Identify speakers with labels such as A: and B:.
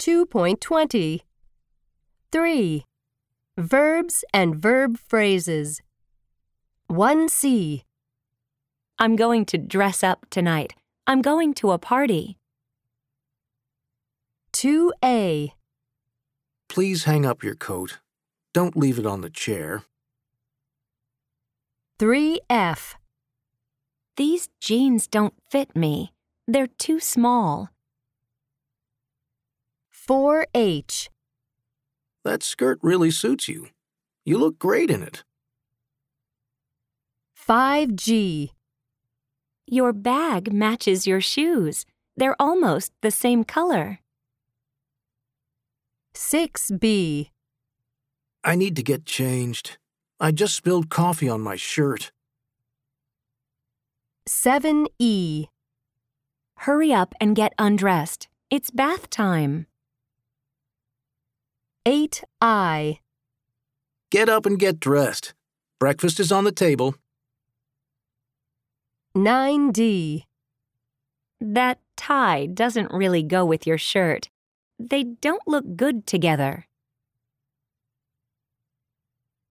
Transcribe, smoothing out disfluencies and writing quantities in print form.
A: 2.20. 3. Verbs and verb phrases. 1C.
B: I'm going to dress up tonight. I'm going to a party.
A: 2A.
C: Please hang up your coat. Don't leave it on the chair.
A: 3F.
B: These jeans don't fit me. They're too small.
A: 4H.
C: That skirt really suits you. You look great in it.
A: 5G.
B: Your bag matches your shoes. They're almost the same color.
A: 6B.
C: I need to get changed. I just spilled coffee on my shirt.
A: 7E.
B: Hurry up and get undressed. It's bath time.
A: 8I.
C: Get up and get dressed. Breakfast is on the table.
A: 9D.
B: That tie doesn't really go with your shirt. They don't look good together.